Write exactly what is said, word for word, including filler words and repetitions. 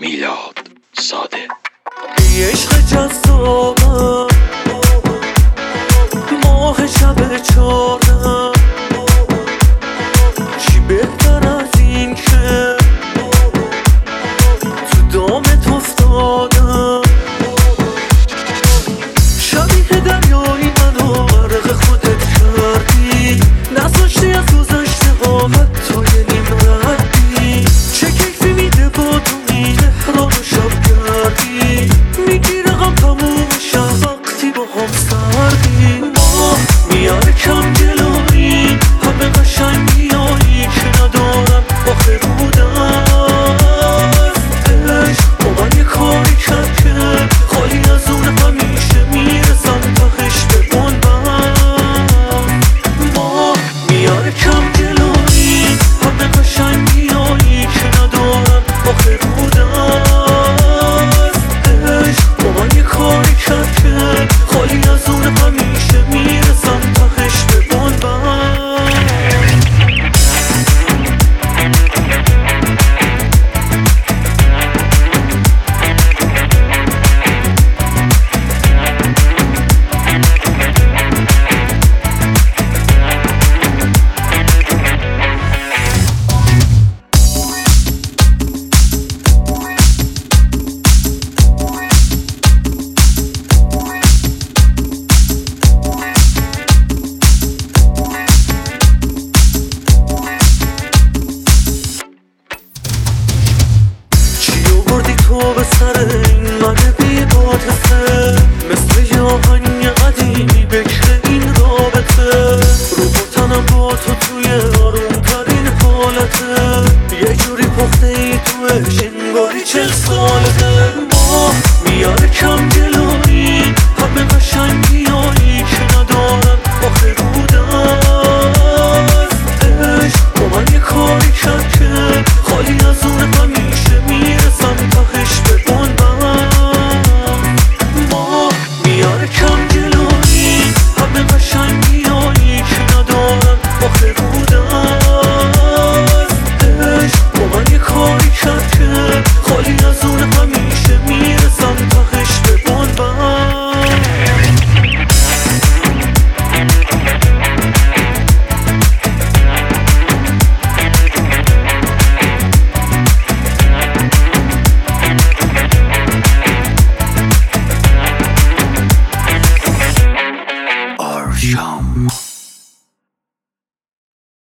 میلاد زاده. ای عشق جذابم، ماه شب چارم، چی بهتر از این که تو دامت افتادم. شبیه دریایی منو غرق خودت کردی، نذاشتی از گذشته ها حتی یه نیم ردی. چه کیفی میده با تو تهران و شب گردی، میگی رقم تموم شب وقتی با هم سردی. ماه میاره کم جلوی همه قشنگی هایی که ندارم آخه بودم. عشق با من یه کاری کرد که خالی از اون همیشه میرسم تهش به بنبم. ماه میاره کم جلوی همه قشنگی هایی که ندارم آخه بودم. عشق با من یه کاری کرد که خالی از اون همیشه میرسم تهش به بنبم. تو به سر این من بی عاطفه، مثل یه آهنگ قدیمی بکر این رابطه. رو تنم با تو توی آرومترین حالته، یه جوری پخته ای توش انگاری چل سالته. ماه میاره کم